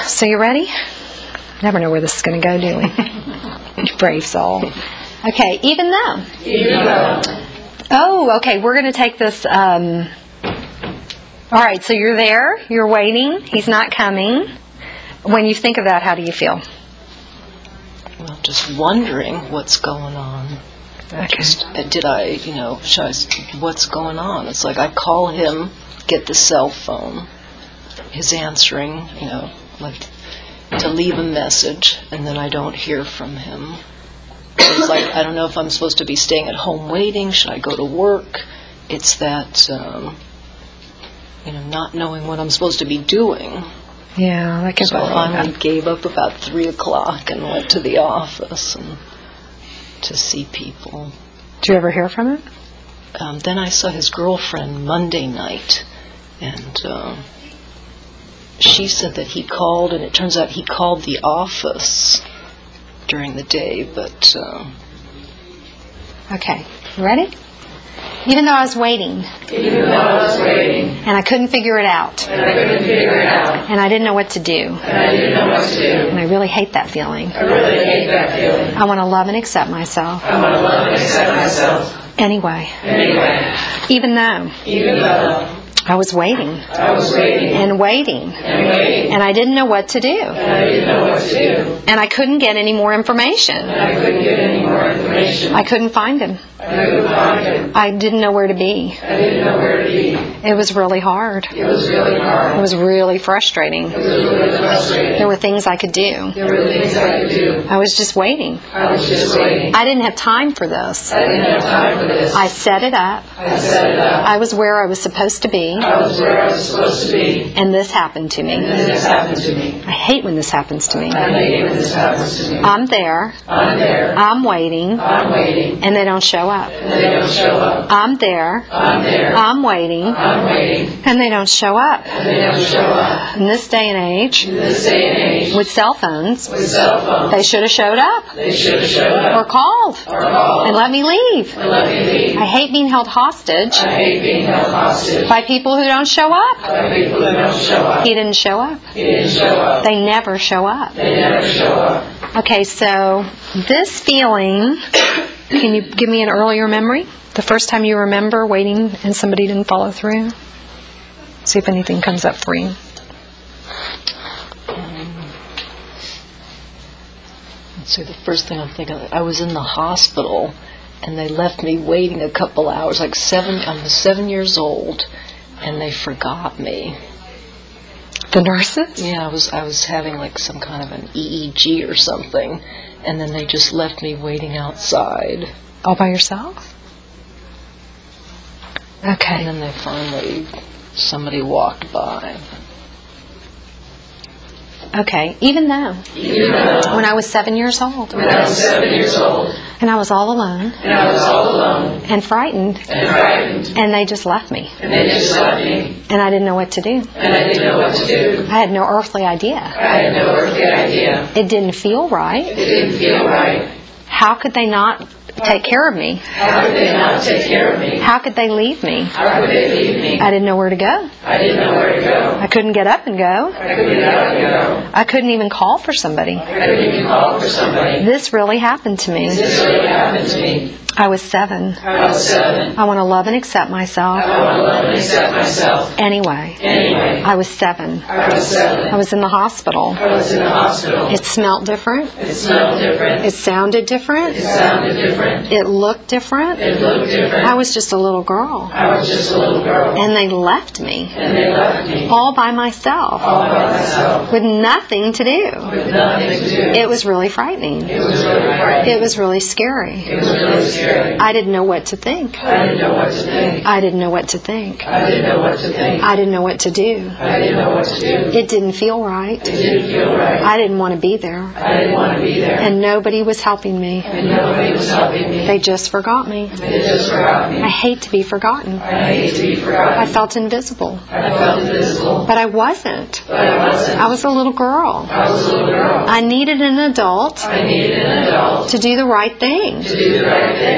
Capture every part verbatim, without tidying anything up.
So you ready? Never know where this is going to go, do we? Brave soul. Okay, even though. Even though. Oh, okay, we're going to take this. Um, all right, so you're there. You're waiting. He's not coming. When you think of that, how do you feel? Well, just wondering what's going on. Okay. Just, did I, you know, should I, what's going on? It's like I call him, get the cell phone, his answering, you know, like to leave a message, and then I don't hear from him. It's like, I don't know if I'm supposed to be staying at home waiting, should I go to work? It's that, um, you know, not knowing what I'm supposed to be doing. Yeah, that can So I finally gave up about three o'clock and went to the office and to see people. Did you ever hear from him? Um, then I saw his girlfriend Monday night, and uh, she said that he called, and it turns out he called the office during the day, but... Uh, okay, you ready? Even though I was waiting. Even though I was waiting. And I couldn't figure it out. And I couldn't figure it out. And I didn't know what to do. And I didn't know what to do. And I really hate that feeling. I really hate that feeling. I want to love and accept myself. I want to love and accept myself. Anyway. Anyway. Even though. Even though. I was waiting. I was waiting. And waiting. And waiting. And I didn't know what to do. And I didn't know what to do. And I couldn't get any more information. And I couldn't get any more information. I couldn't find him. I couldn't find him. I didn't know where to be. I didn't know where to be. It was really hard. It was really hard. It was really frustrating. It was really frustrating. There were things I could do. There were things I could do. I was just waiting. I was just waiting. I didn't have time for this. I didn't have time for this. I set it up. I set it up. I was where I was supposed to be. I was where I was supposed to be. And this happened to me. And this happened to me. I hate when this happens to me. I hate when this happens to me. I'm there. I'm there. I'm waiting. I'm waiting. And they don't show up. And they don't show up. I'm there. I'm there. I'm waiting. I'm waiting. And they don't show up. And they don't show up. In this day and age, In this day and age, with cell phones, with cell phones, they should have showed up. they should have showed up. Or called. Or called. And let me leave. And let me leave. I hate being held hostage I hate being held hostage by people who don't show up. by people that don't show up. He didn't show up. He didn't show up. They never show up. They never show up. Okay, so this feeling, can you give me an earlier memory? The first time you remember waiting and somebody didn't follow through? See if anything comes up for you. So the first thing I'm thinking of, I was in the hospital, and they left me waiting a couple hours, like seven, I was seven years old, and they forgot me. The nurses? Yeah, I was I was having like some kind of an E E G or something, and then they just left me waiting outside. All by yourself? Okay. And then they finally, somebody walked by. Okay, even though. Even though. When I was seven years old. When I was seven years old. And I was all alone. And I was all alone. And frightened. And frightened. And they just left me. And they just left me. And I didn't know what to do. And I didn't know what to do. I had no earthly idea. I had no earthly idea. It didn't feel right. It didn't feel right. How could they not take care of me? How could they not take care of me? How could they leave me? How could they leave me? I didn't know where to go. I didn't know where to go. I couldn't get up and go. I couldn't get up and go. I couldn't even call for somebody. I couldn't even call for somebody. This really happened to me. This really happened to me. I was seven. I was seven. I want to love and accept myself. I want to love and accept myself. Anyway, Anyway, I was seven. I was seven. I was in the hospital. I was in the hospital. It smelled different. It smelled different. It sounded different. It sounded different. It looked different. It looked different. I was just a little girl. I was just a little girl. And they left me. And they left me. All by myself. All by myself. With nothing to do. With nothing to do. It was really frightening. It was really frightening. It was really scary. It was really scary. I didn't know what to think. I didn't know what to think. I didn't know what to think. I didn't know what to think. I didn't know what to do. I didn't know what to do. It didn't feel right. It didn't feel right. I didn't want to be there. I didn't want to be there. And nobody was helping me. And nobody was helping me. They just forgot me. They just forgot me. I hate to be forgotten. I hate to be forgotten. I felt invisible. I felt invisible. But I wasn't. But I wasn't. I was a little girl. I was a little girl. I needed an adult I needed an adult to do the right thing. to do the right thing.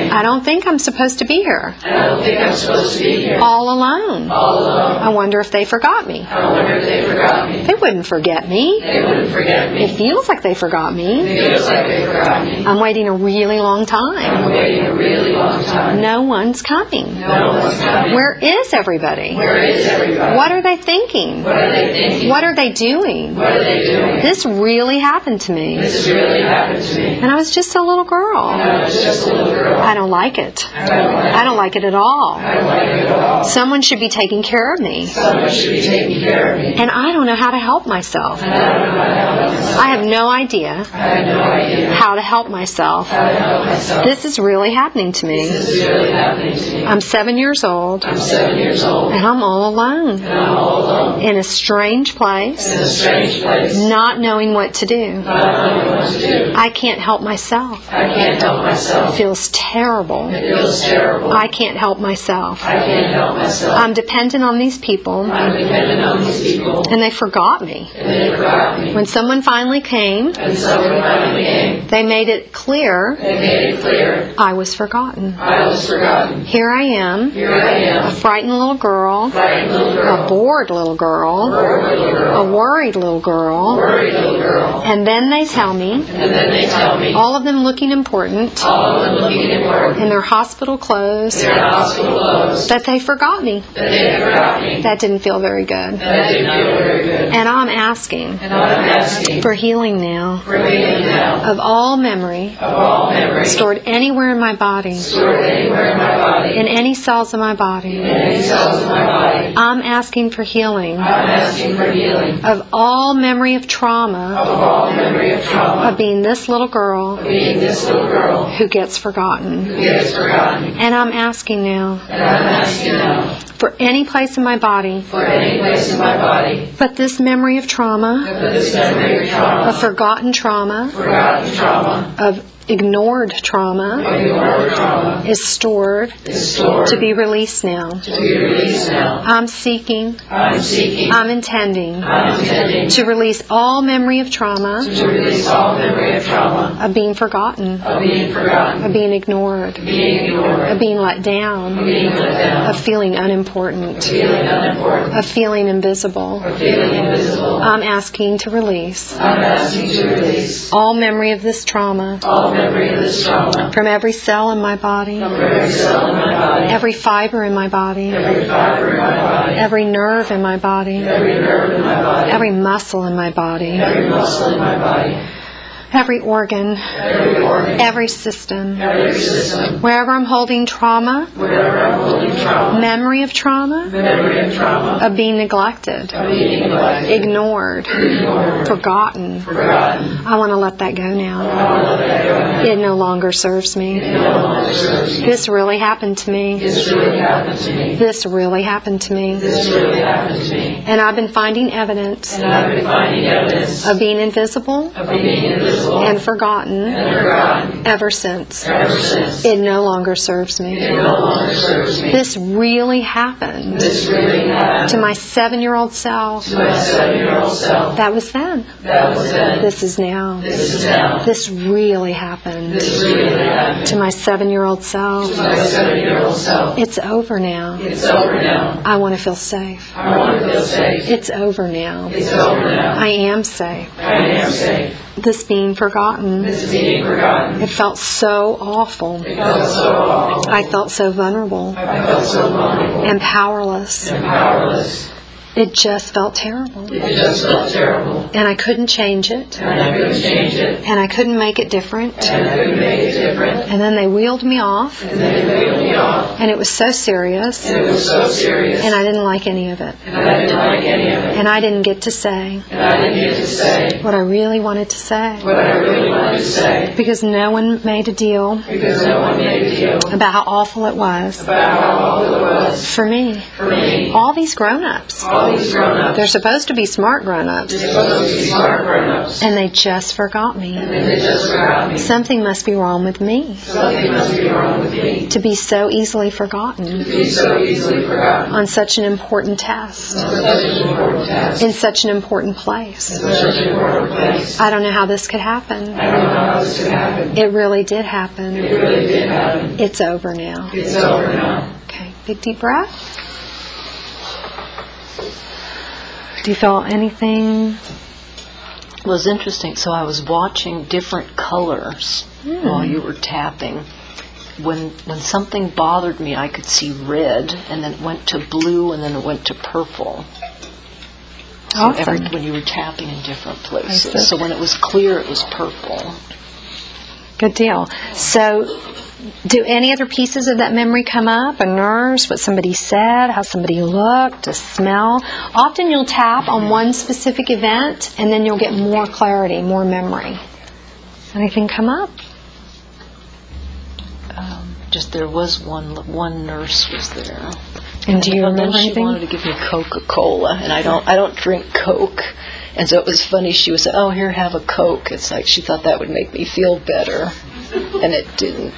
name. I don't think I'm supposed to be here. I don't think I'm supposed to be here. All alone. All alone. I wonder if they forgot me. I wonder if they forgot me. They wouldn't forget me. They wouldn't forget me. It feels like they forgot me. It feels like they forgot me. I'm waiting a really long I'm time. waiting a really long time. No one's coming. No one's coming. Where is everybody? Where is everybody? What are they thinking? What are they thinking? What are they doing? What are they doing? This really happened to me. This really happened to me. And I was just a little girl. I was just a little girl. I don't like it. I don't like I don't like it at all. I don't like it at all. Someone should be taking care of me. Someone should be taking care of me. And I don't know how to help myself. And I don't know how to help myself. I have no idea I have no idea how to help myself. how to help myself. This is really happening to me. This is really happening to me. I'm seven years old, I'm seven years old. and I'm all alone And I'm all alone. in a strange place, In a strange place. not knowing what to do. Not knowing what to do. I can't help myself. I can't help It myself. feels terrible. It feels terrible. I can't help myself. I can't help myself. I'm dependent on these people, I'm dependent on these people. and they forgot me. And they forgot me. When someone finally came, And someone finally came. they made it clear They made it clear. I was forgotten. I was forgotten. Here I am, Here I a am. frightened little girl, Frightened little a girl. bored little girl, Poor little girl. a worried little girl, Worried little girl. and then they tell me, And then they tell me. all of them looking important, All of them looking important. in their hospital clothes, Their hospital clothes. that they forgot me. That they forgot me. That didn't feel very good. That didn't feel very good. And I'm asking And I'm asking for healing now for healing now of all memory of all memory stored anywhere in my body, stored anywhere in my body, in any cells of my body. in any cells of my body. I'm asking for healing I'm asking for healing of all memory of trauma of all memory of trauma of being this little girl of being this little girl who gets forgotten. who gets forgotten. And I'm asking now And I'm asking now for any place in my body for any place in my body but this memory of trauma, that this memory of trauma, of forgotten trauma, forgotten trauma, of ignored trauma of ignored trauma is stored is stored to be released now. to be released now. I'm seeking, I'm seeking, I'm intending I'm intending to release all memory of trauma, to release all memory of trauma, of being forgotten, of being forgotten, of being ignored, being ignored, of being let down, being let down, of feeling unimportant, feeling unimportant, of feeling invisible. of feeling invisible. I'm asking to release I'm asking to release all memory of this trauma all memory of this trauma from every cell in my body, from every cell in my body, every fiber in my body, every fiber in my body, every nerve in my body, every nerve in my body, every muscle in my body, every muscle in my body, every organ, every organ, every system. every system, Wherever I'm holding trauma, wherever I'm holding trauma, memory of trauma, memory of trauma, of being neglected, of being neglected, ignored, ignored, forgotten. forgotten. I want to let that go now. I want to let that go now. It no longer serves me. It no longer serves me. This really happened to me. This really happened to me. This really happened to me. This really happened to me. And I've been finding evidence And I've been finding evidence of being invisible of being invisible and forgotten and forgotten ever since. ever since. It no longer serves It me. no longer serves me. This really happened This really happened to my seven-year-old self. to my seven-year-old self. That was then. That was then. This is now. This is now. This really happened This really happened to my seven-year-old self. to my seven-year-old self. It's over now. It's over now. I want to feel safe. I want to feel safe. It's over now. It's over now. I am safe. I am safe. This being forgotten, This is being forgotten. it felt so awful. It felt so awful. I felt so vulnerable I felt so vulnerable and powerless. and powerless. It just felt terrible. It just felt terrible. And I couldn't change it. And I couldn't change it. And I couldn't make it different. And I couldn't make it different. And then they wheeled me off. And then they wheeled me off. And it was so serious. And it was so serious. And I didn't like any of it. And I didn't like any of it. And I didn't get to say And I didn't get to say what I really wanted to say. what I really wanted to say. Because no one made a deal Because no one made a deal about how awful it was about how awful it was for me. for me. All these grown-ups. All all these grown-ups. They're supposed to be smart grown-ups. They're supposed to be smart grown-ups. And they just forgot me. And they just forgot me. Something must be wrong with me. Something must be wrong with me. To be so easily forgotten. To be so easily forgotten. On such an important test. On such an important task. In such an important place. In such an important place. I don't know how this could happen. I don't know how this could happen. It really did happen. It really did happen. It's over now. It's over now. Okay, big deep breath. Do you feel anything? It was interesting. So I was watching different colors Hmm. while you were tapping. When when something bothered me, I could see red, and then it went to blue, and then it went to purple. So Awesome. every, when you were tapping in different I see. places. So when it was clear, it was purple. Good deal. So, do any other pieces of that memory come up? A nurse, what somebody said, how somebody looked, a smell? Often you'll tap on one specific event, and then you'll get more clarity, more memory. Anything come up? Um, just there was one one nurse was there. And do you And then remember she anything? wanted to give me Coca-Cola, and I don't I don't drink Coke. And so it was funny. She was saying, "Oh, here, have a Coke." It's like she thought that would make me feel better, and it didn't.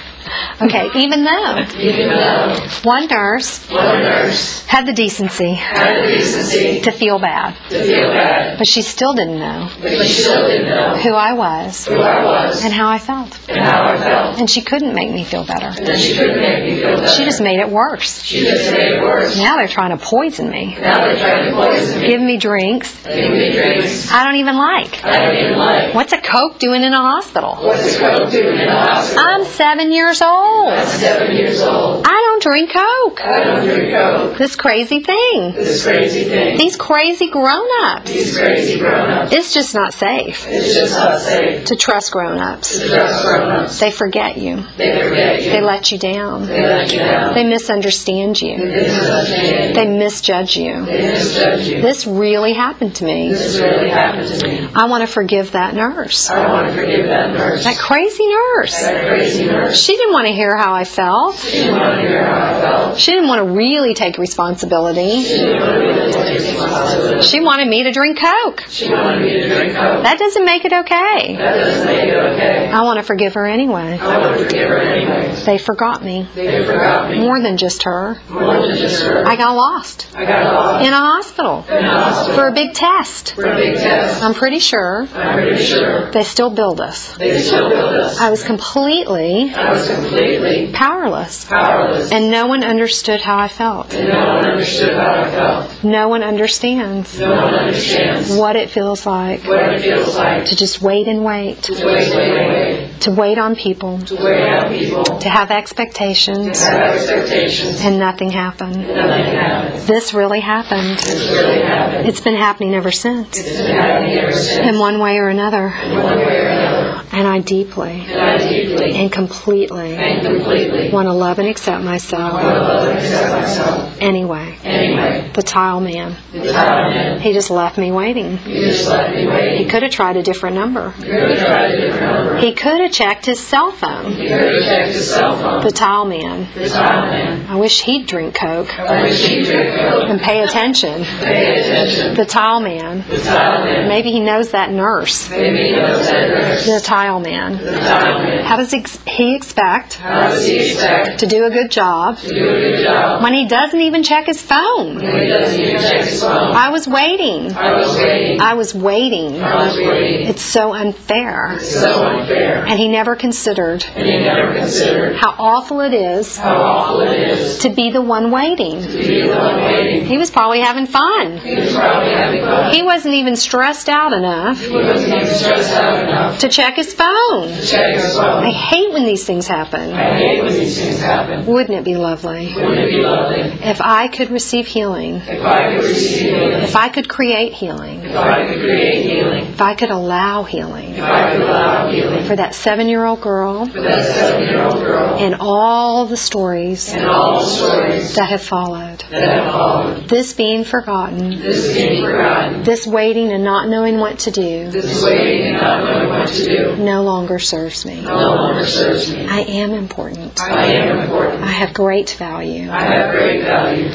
Okay, even though Even though one nurse one nurse had the decency had the decency to feel bad, to feel bad, but she still didn't know but she still didn't know who I was who I was and how I felt. and how I felt. And she couldn't make me feel better. And she couldn't make me feel better. She just made it worse. She just made it worse. Now they're trying to poison me, Now they're trying to poison me. give me drinks Give me drinks I don't even like. I don't even like. What's a Coke doing in a hospital? What's the Coke doing in a hospital? I'm seven years old. I'm seven years old. I don't drink Coke. I don't drink Coke. This crazy thing. This crazy thing. These crazy grown-ups. These crazy grown-ups. It's just not safe It's just not safe to trust grown-ups. to trust grown-ups. They forget you. They forget you. They let you down. They let you down. They misunderstand you. They misunderstand They misjudge you. you. They misjudge you. This really happened to me. This really happened to me. I want to forgive that nurse. I want to forgive that nurse. That crazy nurse. That crazy nurse. She didn't want to hear how I felt. She didn't want to hear how I felt. She didn't want to really take responsibility. She didn't want to really take responsibility. She wanted me to drink Coke. She wanted me to drink Coke. That doesn't make it okay. That doesn't make it okay. I want to forgive her anyway. I want to forgive her anyway. They forgot me. They forgot me. More than just her. More than just her. I got lost I got lost in a hospital in a hospital for a big test. for a big test. I'm pretty sure I'm pretty sure they still billed us. they still built us. I was completely I was completely powerless, powerless. and no one understood how I felt. And no one understood how I felt. No one understands No one understands what it feels like what it feels like to just wait and wait, to wait, wait, wait, to wait on people, to wait on people, to have expectations, to have expectations, and nothing happened. and nothing happens. This really happened. This really happened. It's been happening ever since, It's been happening ever since, in one way or another. one way or another. And I deeply And I deeply and completely and completely want to love and accept myself want to love and accept myself. anyway. Anyway, The tile man, the time man, he just left me waiting. he just left me He waiting. could have tried a different number. He could have tried a different number. He could have checked his cell phone. He could have checked his cell phone. The tile man. The time man. I wish he'd drink Coke I wish he'd drink Coke. and pay attention. Pay attention. The tile man. The time man. Maybe he knows that nurse. Maybe he knows that nurse. The tile man. The time man. How does ex- he expect How does he expect to do a good job to do a good job when he doesn't even check his phone? when he doesn't even check his phone? I was waiting. I was waiting. I was waiting. I was waiting. It's so unfair. It's so unfair. And he never considered And he never considered how awful it is how awful it is to be the one waiting. to be the one waiting. He was probably having fun. He was probably having fun. He wasn't even stressed out enough He wasn't even stressed out enough to check his phone. to check his I phone. hate when these things happen. I hate when these things happen. Wouldn't it be lovely Wouldn't it be lovely if I could receive healing, if I could receive healing? if I could create healing, If I could create healing? if I could allow healing If I could allow healing for that seven-year-old girl for that seven-year-old girl and all the stories and all the stories that have followed? that have followed? This being forgotten, This being forgotten, this waiting and not knowing what to do, this waiting and not knowing what to do, no longer serves me. no longer serves me. I am important. I am important. I have great value. I have great value.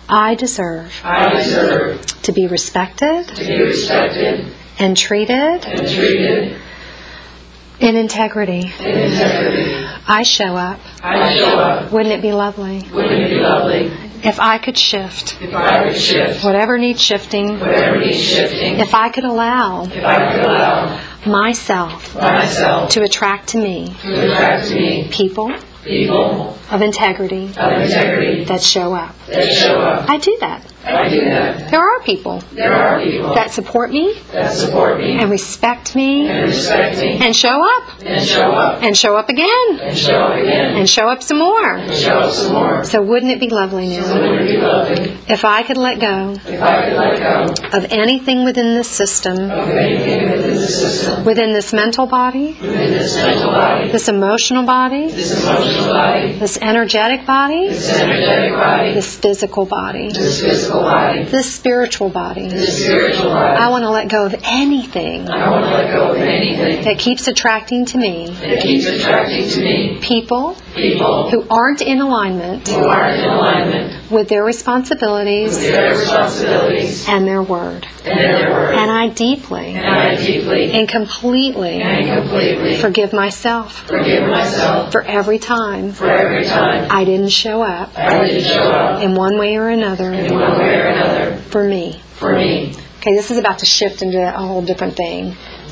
I deserve I deserve to be respected to be respected and treated and treated in integrity. in integrity. I show up. I show up. Wouldn't it be lovely Wouldn't it be lovely if I could shift if I could shift whatever needs shifting, whatever needs shifting, if I could allow if I could allow myself myself to attract to me to attract to me people people of integrity of integrity that show up. that show up. I do that. I do that. There are people There are people that support me that support me and respect me and respect me and show up and show up and show up again and show up again and show up some more. and show up some more. So wouldn't it be lovely now Wouldn't it be lovely if I could let go if I could let go of anything within this system, of anything within the system, within this mental body, within this mental body, this emotional body, this emotional body, this energetic body, this energetic body, this physical body, this physical body, this spiritual body. this spiritual body. I want to let go of anything I want to let go of anything that keeps attracting to me that keeps attracting to me people people who aren't in alignment who aren't in alignment with their responsibilities with their responsibilities and their word. and their word. And I deeply And I deeply and completely and completely forgive myself forgive myself for every time for every time I didn't show up I didn't show up in one way or another in one way or another for me. for me. Okay, this is about to shift into a whole different thing.